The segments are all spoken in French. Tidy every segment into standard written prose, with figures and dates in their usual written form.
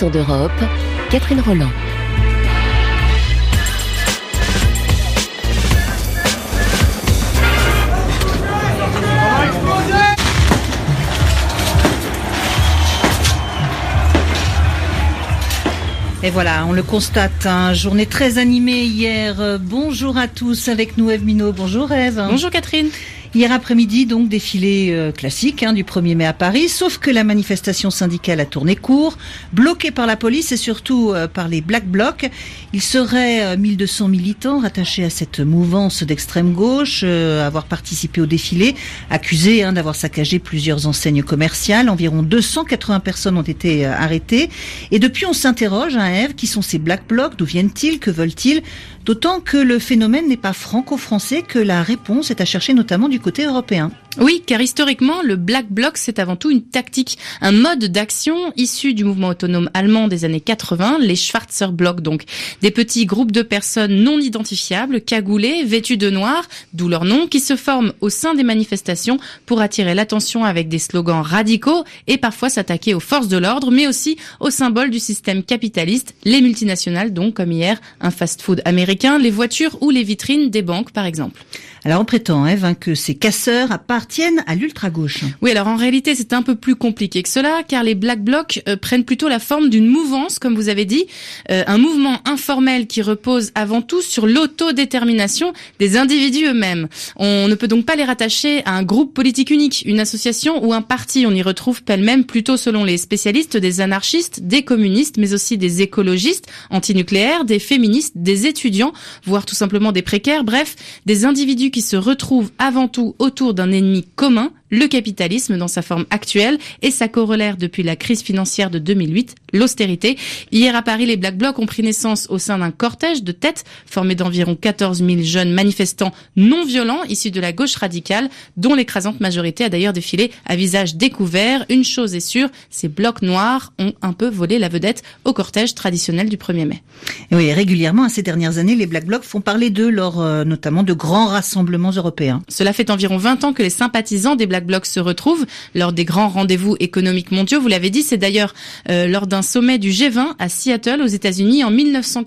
leçons d'Europe, Catherine Roland. Et voilà, on le constate, journée très animée hier. Bonjour à tous, avec nous Ève Minot. Bonjour Ève. Bonjour Catherine. Hier après-midi, donc, défilé classique du 1er mai à Paris, sauf que la manifestation syndicale a tourné court, bloquée par la police et surtout par les Black Blocs. Il serait 1200 militants rattachés à cette mouvance d'extrême gauche, avoir participé au défilé, accusés d'avoir saccagé plusieurs enseignes commerciales. Environ 280 personnes ont été arrêtées. Et depuis, on s'interroge, Ève, qui sont ces Black Blocs, d'où viennent-ils, que veulent-ils? D'autant que le phénomène n'est pas franco-français, que la réponse est à chercher notamment du côté européen. Oui, car historiquement, le Black Bloc, c'est avant tout une tactique, un mode d'action issu du mouvement autonome allemand des années 80, les Schwarzer Blocs donc. Des petits groupes de personnes non identifiables, cagoulées, vêtues de noir, d'où leur nom, qui se forment au sein des manifestations pour attirer l'attention avec des slogans radicaux et parfois s'attaquer aux forces de l'ordre, mais aussi aux symboles du système capitaliste, les multinationales donc, comme hier, un fast-food américain, les voitures ou les vitrines des banques par exemple. Alors on prétend, Ève, que ces casseurs appartiennent à l'ultra-gauche. Oui, alors en réalité c'est un peu plus compliqué que cela, car les Black Blocs prennent plutôt la forme d'une mouvance, comme vous avez dit, un mouvement informel qui repose avant tout sur l'autodétermination des individus eux-mêmes. On ne peut donc pas les rattacher à un groupe politique unique, une association ou un parti. On y retrouve pêle-mêle plutôt, selon les spécialistes, des anarchistes, des communistes, mais aussi des écologistes, antinucléaires, des féministes, des étudiants, voire tout simplement des précaires, bref, des individus qui se retrouvent avant tout autour d'un ennemi commun, le capitalisme dans sa forme actuelle et sa corollaire depuis la crise financière de 2008, l'austérité. Hier à Paris, les Black Blocs ont pris naissance au sein d'un cortège de tête formé d'environ 14 000 jeunes manifestants non violents issus de la gauche radicale, dont l'écrasante majorité a d'ailleurs défilé à visage découvert. Une chose est sûre, ces blocs noirs ont un peu volé la vedette au cortège traditionnel du 1er mai. Et oui, régulièrement, ces dernières années, les Black Blocs font parler d'eux lors notamment de grands rassemblements européens. Cela fait environ 20 ans que les sympathisants des Black Blocs se retrouvent lors des grands rendez-vous économiques mondiaux. Vous l'avez dit, c'est d'ailleurs lors d'un sommet du G20 à Seattle aux États-Unis en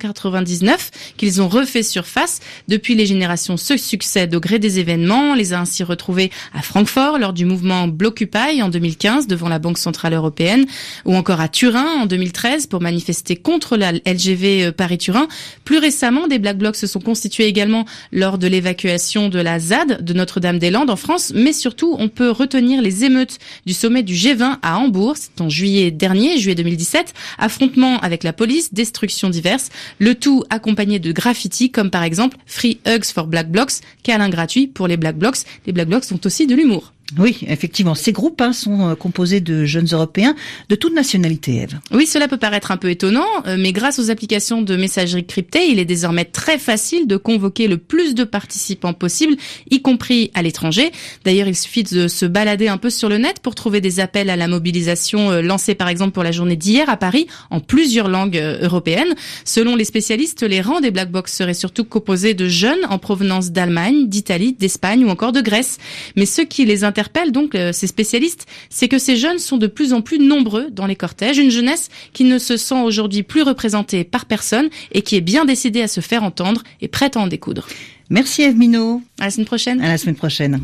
1999 qu'ils ont refait surface. Depuis, les générations se succèdent au gré des événements. On les a ainsi retrouvés à Francfort lors du mouvement Blockupy en 2015 devant la Banque Centrale Européenne, ou encore à Turin en 2013 pour manifester contre la LGV Paris-Turin. Plus récemment, des Black Blocs se sont constitués également lors de l'évacuation de la ZAD de Notre-Dame-des-Landes en France, mais surtout on peut retenir les émeutes du sommet du G20 à Hambourg, c'est en juillet 2017, affrontements avec la police, destructions diverses, le tout accompagné de graffitis comme par exemple Free Hugs for Black Blocs, câlin gratuit pour les Black Blocs. Les Black Blocs sont aussi de l'humour. Oui, effectivement, ces groupes sont composés de jeunes Européens de toute nationalité, Ève. Oui, cela peut paraître un peu étonnant, mais grâce aux applications de messagerie cryptée, il est désormais très facile de convoquer le plus de participants possible, y compris à l'étranger. D'ailleurs, il suffit de se balader un peu sur le net pour trouver des appels à la mobilisation lancés par exemple pour la journée d'hier à Paris en plusieurs langues européennes. Selon les spécialistes, les rangs des Black Blocs seraient surtout composés de jeunes en provenance d'Allemagne, d'Italie, d'Espagne ou encore de Grèce. Mais ce qui les interpelle donc ces spécialistes, c'est que ces jeunes sont de plus en plus nombreux dans les cortèges, une jeunesse qui ne se sent aujourd'hui plus représentée par personne et qui est bien décidée à se faire entendre et prête à en découdre. Merci Ève Minot. À la semaine prochaine. À la semaine prochaine.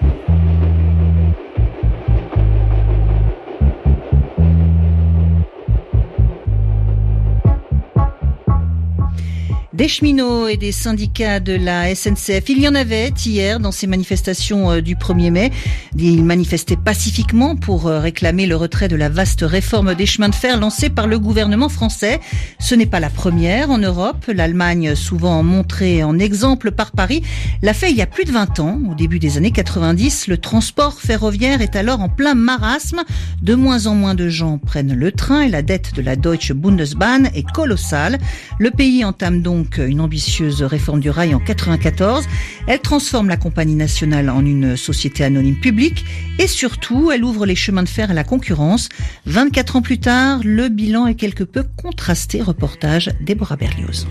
Des cheminots et des syndicats de la SNCF. Il y en avait hier dans ces manifestations du 1er mai. Ils manifestaient pacifiquement pour réclamer le retrait de la vaste réforme des chemins de fer lancée par le gouvernement français. Ce n'est pas la première en Europe. L'Allemagne, souvent montrée en exemple par Paris, l'a fait il y a plus de 20 ans. Au début des années 90, le transport ferroviaire est alors en plein marasme. De moins en moins de gens prennent le train et la dette de la Deutsche Bundesbahn est colossale. Le pays entame donc une ambitieuse réforme du rail en 1994. Elle transforme la compagnie nationale en une société anonyme publique et surtout, elle ouvre les chemins de fer à la concurrence. 24 ans plus tard, le bilan est quelque peu contrasté. Reportage Déborah Berlioz.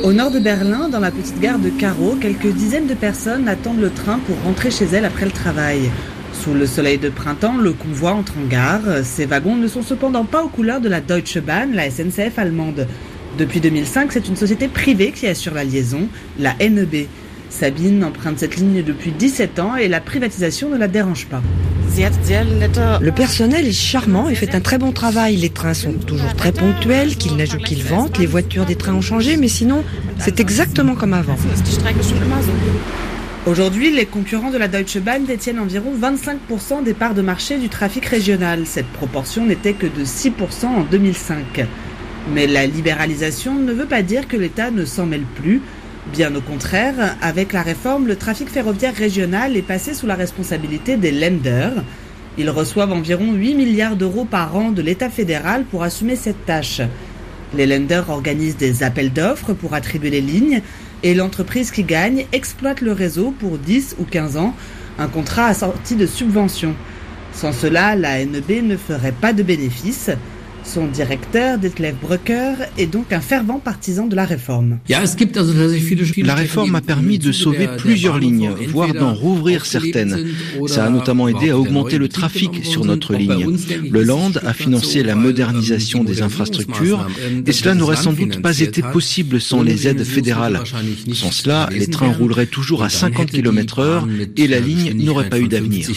Au nord de Berlin, dans la petite gare de Karow, quelques dizaines de personnes attendent le train pour rentrer chez elles après le travail. Sous le soleil de printemps, le convoi entre en gare. Ces wagons ne sont cependant pas aux couleurs de la Deutsche Bahn, la SNCF allemande. Depuis 2005, c'est une société privée qui assure la liaison, la NEB. Sabine emprunte cette ligne depuis 17 ans et la privatisation ne la dérange pas. Le personnel est charmant et fait un très bon travail. Les trains sont toujours très ponctuels, qu'ils neigent ou qu'ils ventent. Les voitures des trains ont changé, mais sinon, c'est exactement comme avant. Aujourd'hui, les concurrents de la Deutsche Bahn détiennent environ 25% des parts de marché du trafic régional. Cette proportion n'était que de 6% en 2005. Mais la libéralisation ne veut pas dire que l'État ne s'en mêle plus. Bien au contraire, avec la réforme, le trafic ferroviaire régional est passé sous la responsabilité des Länder. Ils reçoivent environ 8 milliards d'euros par an de l'État fédéral pour assumer cette tâche. Les Länder organisent des appels d'offres pour attribuer les lignes et l'entreprise qui gagne exploite le réseau pour 10 ou 15 ans, un contrat assorti de subventions. Sans cela, la NEB ne ferait pas de bénéfices. Son directeur, Detlef Brücker, est donc un fervent partisan de la réforme. La réforme a permis de sauver plusieurs lignes, voire d'en rouvrir certaines. Ça a notamment aidé à augmenter le trafic sur notre ligne. Le Land a financé la modernisation des infrastructures et cela n'aurait sans doute pas été possible sans les aides fédérales. Sans cela, les trains rouleraient toujours à 50 km/h et la ligne n'aurait pas eu d'avenir.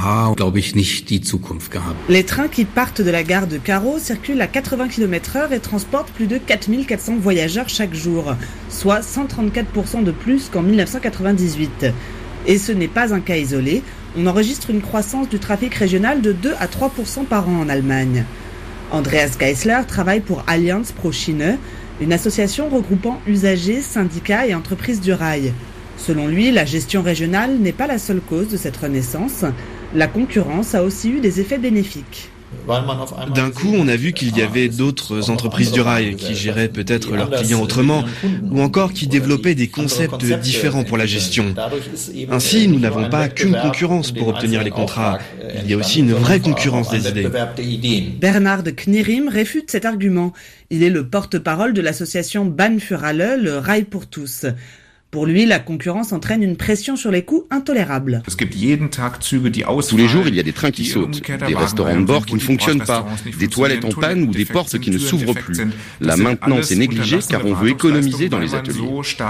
Les trains qui partent de la gare de Karow circulent à 80 km/h et transportent plus de 4400 voyageurs chaque jour, soit 134% de plus qu'en 1998. Et ce n'est pas un cas isolé, on enregistre une croissance du trafic régional de 2 à 3% par an en Allemagne. Andreas Geisler travaille pour Allianz pro Schiene, une association regroupant usagers, syndicats et entreprises du rail. Selon lui, la gestion régionale n'est pas la seule cause de cette renaissance. La concurrence a aussi eu des effets bénéfiques. D'un coup, on a vu qu'il y avait d'autres entreprises du rail qui géraient peut-être leurs clients autrement, ou encore qui développaient des concepts différents pour la gestion. Ainsi, nous n'avons pas qu'une concurrence pour obtenir les contrats. Il y a aussi une vraie concurrence des idées. Bernhard Knierim réfute cet argument. Il est le porte-parole de l'association Bahn für alle, le rail pour tous. Pour lui, la concurrence entraîne une pression sur les coûts intolérable. Tous les jours, il y a des trains qui sautent, des restaurants de bord qui ne fonctionnent pas, des toilettes en panne ou des portes qui ne s'ouvrent plus. La maintenance est négligée car on veut économiser dans les ateliers.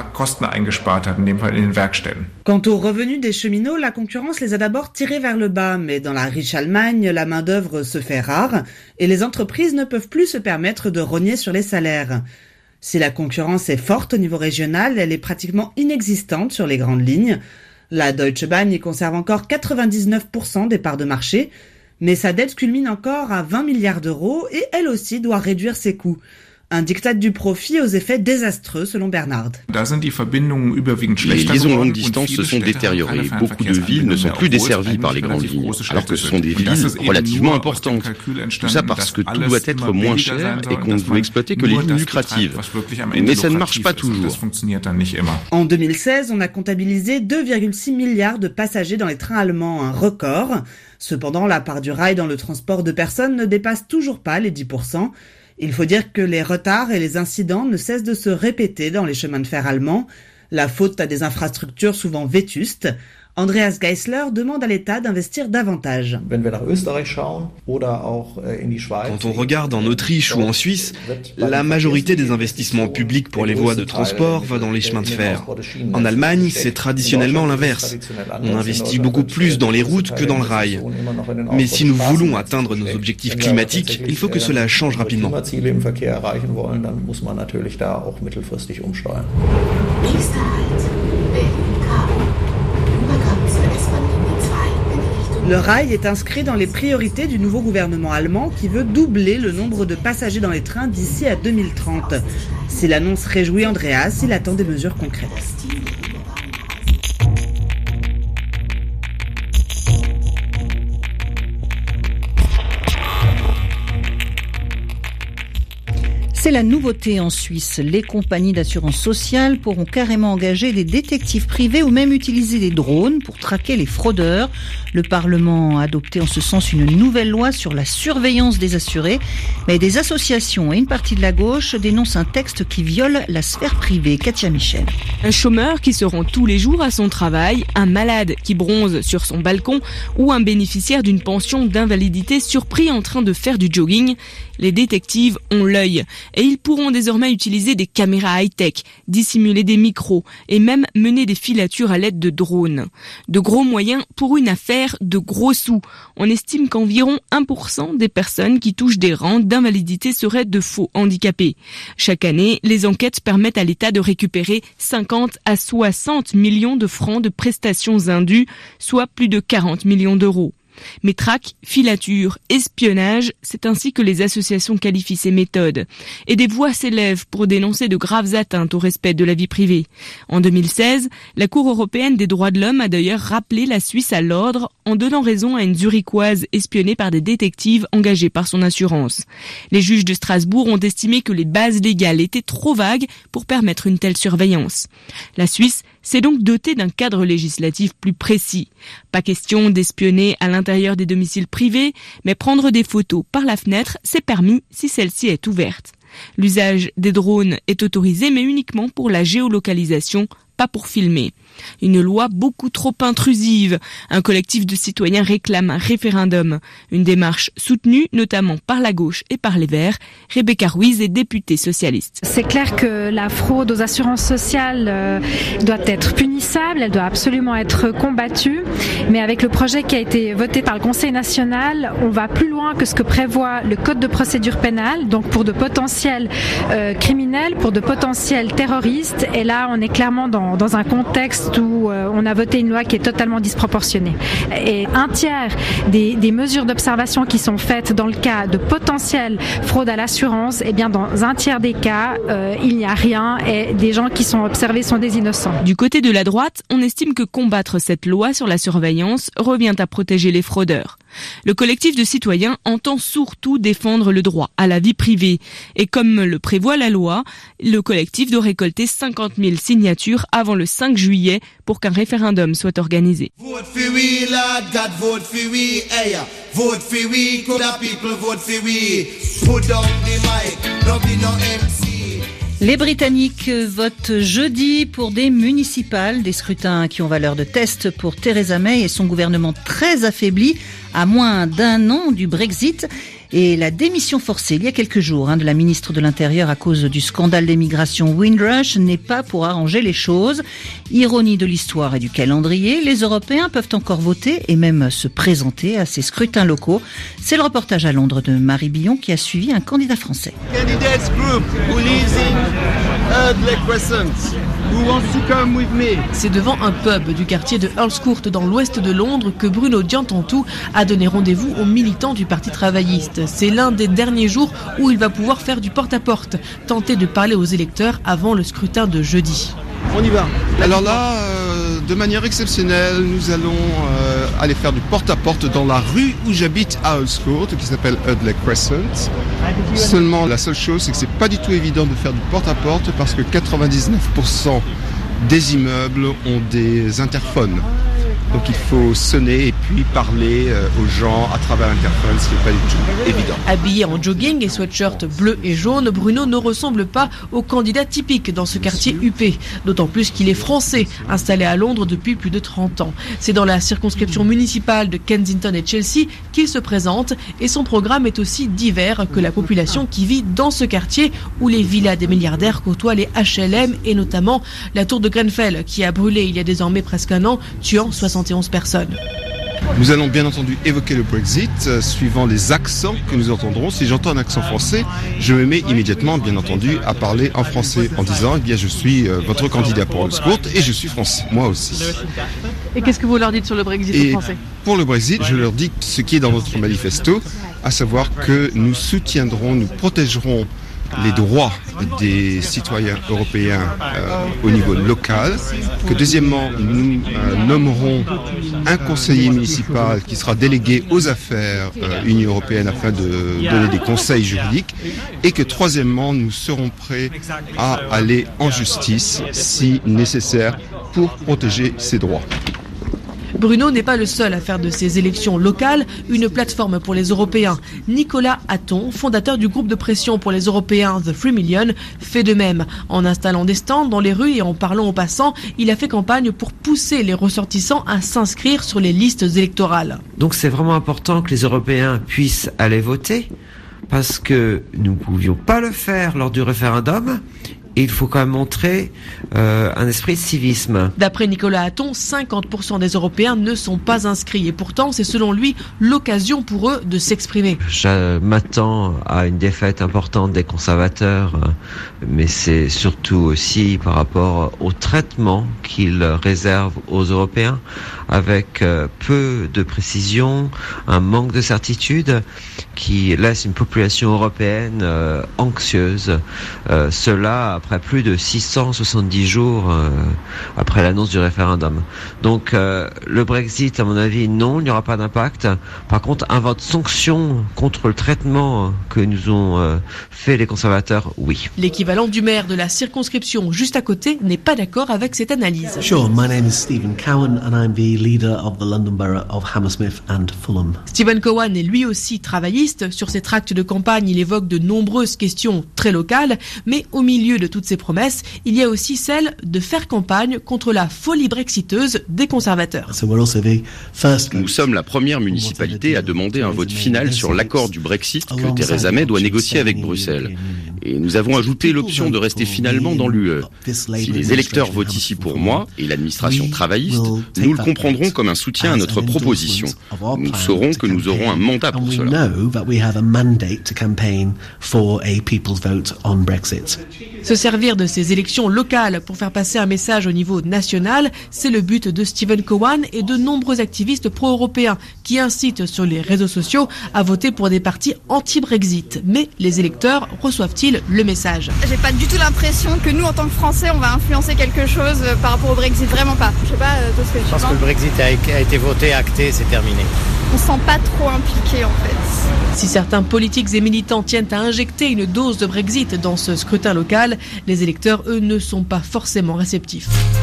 Quant aux revenus des cheminots, la concurrence les a d'abord tirés vers le bas, mais dans la riche Allemagne, la main-d'œuvre se fait rare et les entreprises ne peuvent plus se permettre de rogner sur les salaires. Si la concurrence est forte au niveau régional, elle est pratiquement inexistante sur les grandes lignes. La Deutsche Bahn y conserve encore 99% des parts de marché, mais sa dette culmine encore à 20 milliards d'euros et elle aussi doit réduire ses coûts. Un diktat du profit aux effets désastreux selon Bernhard. Les liaisons longue distance se sont détériorées. Beaucoup de villes ne sont plus desservies par les grandes lignes, alors que ce sont des villes relativement importantes. Tout ça parce que tout doit être moins cher et qu'on ne veut exploiter que les lignes lucratives. Mais ça ne marche pas toujours. En 2016, on a comptabilisé 2,6 milliards de passagers dans les trains allemands, un record. Cependant, la part du rail dans le transport de personnes ne dépasse toujours pas les 10%. Il faut dire que les retards et les incidents ne cessent de se répéter dans les chemins de fer allemands. La faute à des infrastructures souvent vétustes. Andreas Geisler demande à l'État d'investir davantage. Quand on regarde en Autriche ou en Suisse, la majorité des investissements publics pour les voies de transport va dans les chemins de fer. En Allemagne, c'est traditionnellement l'inverse. On investit beaucoup plus dans les routes que dans le rail. Mais si nous voulons atteindre nos objectifs climatiques, il faut que cela change rapidement. Le rail est inscrit dans les priorités du nouveau gouvernement allemand qui veut doubler le nombre de passagers dans les trains d'ici à 2030. Si l'annonce réjouit Andreas, il attend des mesures concrètes. C'est la nouveauté en Suisse. Les compagnies d'assurance sociale pourront carrément engager des détectives privés ou même utiliser des drones pour traquer les fraudeurs. Le Parlement a adopté en ce sens une nouvelle loi sur la surveillance des assurés. Mais des associations et une partie de la gauche dénoncent un texte qui viole la sphère privée. Katia Michel. Un chômeur qui se rend tous les jours à son travail, un malade qui bronze sur son balcon ou un bénéficiaire d'une pension d'invalidité surpris en train de faire du jogging. Les détectives ont l'œil et ils pourront désormais utiliser des caméras high-tech, dissimuler des micros et même mener des filatures à l'aide de drones. De gros moyens pour une affaire de gros sous. On estime qu'environ 1% des personnes qui touchent des rentes d'invalidité seraient de faux handicapés. Chaque année, les enquêtes permettent à l'État de récupérer 50 à 60 millions de francs de prestations indues, soit plus de 40 millions d'euros. Mais traque, filature, espionnage, c'est ainsi que les associations qualifient ces méthodes. Et des voix s'élèvent pour dénoncer de graves atteintes au respect de la vie privée. En 2016, la Cour européenne des droits de l'homme a d'ailleurs rappelé la Suisse à l'ordre en donnant raison à une Zurichoise espionnée par des détectives engagés par son assurance. Les juges de Strasbourg ont estimé que les bases légales étaient trop vagues pour permettre une telle surveillance. La Suisse s'est donc dotée d'un cadre législatif plus précis. Pas question d'espionner à l'intérieur des domiciles privés, mais prendre des photos par la fenêtre, c'est permis si celle-ci est ouverte. L'usage des drones est autorisé, mais uniquement pour la géolocalisation, pas pour filmer. Une loi beaucoup trop intrusive. Un collectif de citoyens réclame un référendum. Une démarche soutenue notamment par la gauche et par les Verts. Rebecca Ruiz est députée socialiste. C'est clair que la fraude aux assurances sociales doit être punissable, elle doit absolument être combattue. Mais avec le projet qui a été voté par le Conseil national, on va plus loin que ce que prévoit le Code de procédure pénale, donc pour de potentiels criminels, pour de potentiels terroristes. Et là, on est clairement dans un contexte où on a voté une loi qui est totalement disproportionnée. Et un tiers des mesures d'observation qui sont faites dans le cas de potentielle fraude à l'assurance, eh bien dans un tiers des cas, il n'y a rien et des gens qui sont observés sont des innocents. Du côté de la droite, on estime que combattre cette loi sur la surveillance revient à protéger les fraudeurs. Le collectif de citoyens entend surtout défendre le droit à la vie privée. Et comme le prévoit la loi, le collectif doit récolter 50 000 signatures avant le 5 juillet pour qu'un référendum soit organisé. Vote for we, Lord God, vote for we, hey, vote for we, could the people vote for we, put down the mic, don't be no MC. Les Britanniques votent jeudi pour des municipales, des scrutins qui ont valeur de test pour Theresa May et son gouvernement très affaibli à moins d'un an du Brexit. Et la démission forcée il y a quelques jours de la ministre de l'Intérieur à cause du scandale d'immigration Windrush n'est pas pour arranger les choses. Ironie de l'histoire et du calendrier, les Européens peuvent encore voter et même se présenter à ces scrutins locaux. C'est le reportage à Londres de Marie Billon qui a suivi un candidat français. C'est devant un pub du quartier de Earls Court dans l'ouest de Londres que Bruno Diantontou a donné rendez-vous aux militants du Parti travailliste. C'est l'un des derniers jours où il va pouvoir faire du porte-à-porte, tenter de parler aux électeurs avant le scrutin de jeudi. On y va. Alors là, de manière exceptionnelle, nous allons aller faire du porte-à-porte dans la rue où j'habite à Earls Court, qui s'appelle Audley Crescent. Seulement, la seule chose, c'est que c'est pas du tout évident de faire du porte-à-porte parce que 99% des immeubles ont des interphones. Donc il faut sonner et puis parler aux gens à travers l'interphone, ce qui n'est pas du tout évident. Habillé en jogging et sweatshirt bleu et jaune, Bruno ne ressemble pas au candidat typique dans ce quartier huppé. D'autant plus qu'il est français, installé à Londres depuis plus de 30 ans. C'est dans la circonscription municipale de Kensington et Chelsea qu'il se présente et son programme est aussi divers que la population qui vit dans ce quartier où les villas des milliardaires côtoient les HLM et notamment la tour de Grenfell qui a brûlé il y a désormais presque un an, tuant 71 personnes. Nous allons bien entendu évoquer le Brexit, suivant les accents que nous entendrons. Si j'entends un accent français, je me mets immédiatement, bien entendu, à parler en français en disant « Eh bien, je suis votre candidat pour Earls Court et je suis français, moi aussi. » Et qu'est-ce que vous leur dites sur le Brexit aux Français ? Pour le Brexit, je leur dis ce qui est dans notre manifesto, à savoir que nous soutiendrons, nous protégerons les droits des citoyens européens au niveau local, que deuxièmement, nous nommerons un conseiller municipal qui sera délégué aux affaires Union européenne afin de donner des conseils juridiques, et que troisièmement, nous serons prêts à aller en justice si nécessaire pour protéger ces droits. Bruno n'est pas le seul à faire de ces élections locales une plateforme pour les Européens. Nicolas Hatton, fondateur du groupe de pression pour les Européens The 3 Million, fait de même. En installant des stands dans les rues et en parlant aux passants, il a fait campagne pour pousser les ressortissants à s'inscrire sur les listes électorales. Donc c'est vraiment important que les Européens puissent aller voter, parce que nous ne pouvions pas le faire lors du référendum. Et il faut quand même montrer un esprit de civisme. D'après Nicolas Hatton, 50% des Européens ne sont pas inscrits. Et pourtant, c'est selon lui l'occasion pour eux de s'exprimer. Je m'attends à une défaite importante des conservateurs, mais c'est surtout aussi par rapport au traitement qu'ils réservent aux Européens, avec peu de précision, un manque de certitude qui laisse une population européenne anxieuse. Cela après plus de 670 jours après l'annonce du référendum. Donc le Brexit, à mon avis, non, il n'y aura pas d'impact. Par contre, un vote sanction contre le traitement que nous ont fait les conservateurs, oui. L'équivalent du maire de la circonscription juste à côté n'est pas d'accord avec cette analyse. Sure, my name is Stephen Cowan and I'm the leader of the London Borough of Hammersmith and Fulham. Stephen Cowan est lui aussi travailliste. Sur ses tracts de campagne, il évoque de nombreuses questions très locales, mais au milieu de toutes ces promesses, il y a aussi celle de faire campagne contre la folie brexiteuse des conservateurs. Nous sommes la première municipalité à demander un vote final sur l'accord du Brexit que Theresa May doit négocier avec Bruxelles. Et nous avons ajouté l'option de rester finalement dans l'UE. Si les électeurs votent ici pour moi et l'administration travailliste, nous le comprendrons comme un soutien à notre proposition. Nous saurons que nous aurons un mandat pour cela. Se servir de ces élections locales pour faire passer un message au niveau national, c'est le but de Stephen Cowan et de nombreux activistes pro-européens qui incitent sur les réseaux sociaux à voter pour des partis anti-Brexit. Mais les électeurs reçoivent-ils le message? J'ai pas du tout l'impression que nous, en tant que Français, on va influencer quelque chose par rapport au Brexit. Vraiment pas. Je sais pas tout ce que tu penses. Je pense que le Brexit a été voté, acté, c'est terminé. On se sent pas trop impliqué en fait. Si certains politiques et militants tiennent à injecter une dose de Brexit dans ce scrutin local, les électeurs, eux, ne sont pas forcément réceptifs.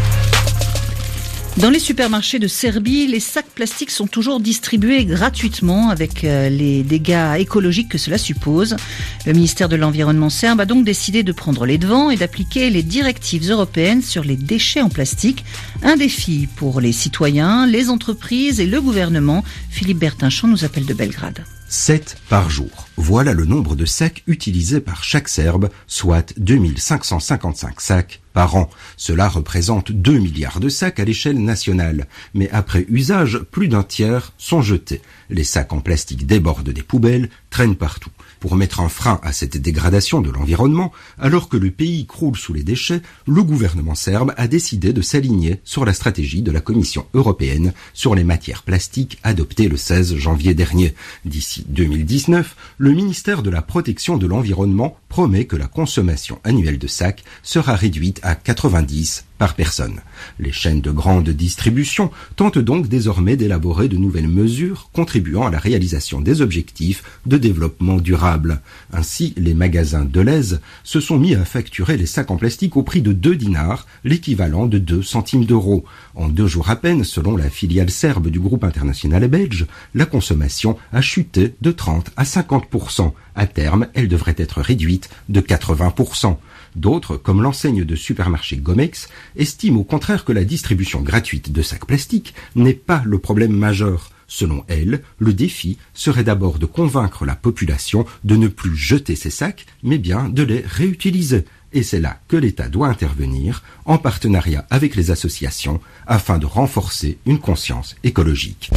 Dans les supermarchés de Serbie, les sacs plastiques sont toujours distribués gratuitement avec les dégâts écologiques que cela suppose. Le ministère de l'Environnement serbe a donc décidé de prendre les devants et d'appliquer les directives européennes sur les déchets en plastique. Un défi pour les citoyens, les entreprises et le gouvernement. Philippe Bertinchamp nous appelle de Belgrade. 7 par jour. Voilà le nombre de sacs utilisés par chaque Serbe, soit 2555 sacs par an. Cela représente 2 milliards de sacs à l'échelle nationale. Mais après usage, plus d'un tiers sont jetés. Les sacs en plastique débordent des poubelles, traînent partout. Pour mettre un frein à cette dégradation de l'environnement, alors que le pays croule sous les déchets, le gouvernement serbe a décidé de s'aligner sur la stratégie de la Commission européenne sur les matières plastiques adoptée le 16 janvier dernier. D'ici 2019, le ministère de la Protection de l'Environnement promet que la consommation annuelle de sacs sera réduite à 90 par personne. Les chaînes de grande distribution tentent donc désormais d'élaborer de nouvelles mesures contribuant à la réalisation des objectifs de développement durable. Ainsi, les magasins Delhaize se sont mis à facturer les sacs en plastique au prix de 2 dinars, l'équivalent de 2 centimes d'euros. En 2 jours à peine, selon la filiale serbe du groupe international belge, la consommation a chuté de 30 à 50%. À terme, elle devrait être réduite de 80%. D'autres, comme l'enseigne de supermarché Gomex, estiment au contraire que la distribution gratuite de sacs plastiques n'est pas le problème majeur. Selon elle, le défi serait d'abord de convaincre la population de ne plus jeter ces sacs, mais bien de les réutiliser. Et c'est là que l'État doit intervenir, en partenariat avec les associations, afin de renforcer une conscience écologique.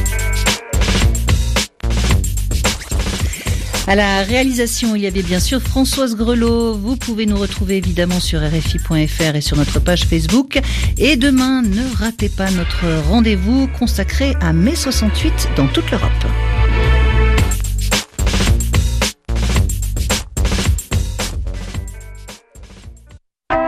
À la réalisation, il y avait bien sûr Françoise Grelot. Vous pouvez nous retrouver évidemment sur RFI.fr et sur notre page Facebook. Et demain, ne ratez pas notre rendez-vous consacré à mai 68 dans toute l'Europe.